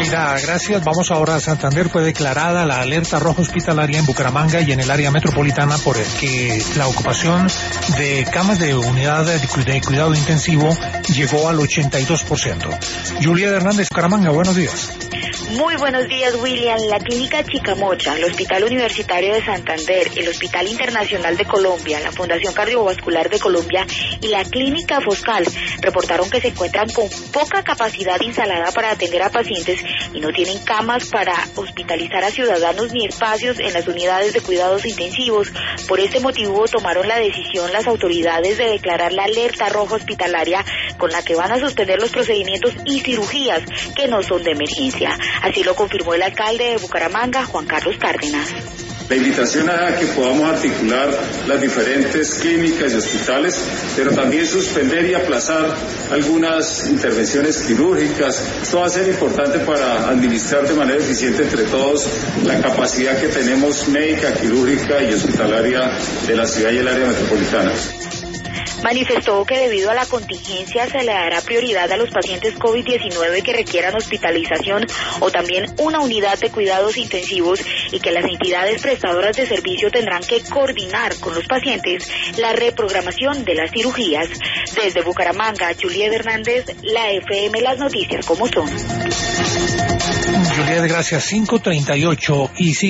Mayra, gracias. Vamos ahora a Santander. Fue declarada la alerta roja hospitalaria en Bucaramanga y en el área metropolitana por el que la ocupación de camas de unidad de cuidado intensivo llegó al 82%. Julia Hernández, Bucaramanga, buenos días. Muy buenos días, William. La Clínica Chicamocha, el Hospital Universitario de Santander, el Hospital Internacional de Colombia, la Fundación Cardiovascular de Colombia y la Clínica Foscal reportaron que se encuentran con poca capacidad instalada para atender a pacientes y no tienen camas para hospitalizar a ciudadanos ni espacios en las unidades de cuidados intensivos. Por este motivo tomaron la decisión las autoridades de declarar la alerta roja hospitalaria con la que van a suspender los procedimientos y cirugías que no son de emergencia. Así lo confirmó el alcalde de Bucaramanga, Juan Carlos Cárdenas. La invitación a que podamos articular las diferentes clínicas y hospitales, pero también suspender y aplazar algunas intervenciones quirúrgicas. Esto va a ser importante para administrar de manera eficiente entre todos la capacidad que tenemos médica, quirúrgica y hospitalaria de la ciudad y el área metropolitana. Manifestó que debido a la contingencia se le dará prioridad a los pacientes COVID-19 que requieran hospitalización o también una unidad de cuidados intensivos y que las entidades prestadoras de servicio tendrán que coordinar con los pacientes la reprogramación de las cirugías. Desde Bucaramanga, Juliet Hernández, la FM, las noticias como son. Juliet, gracias. 5:38 y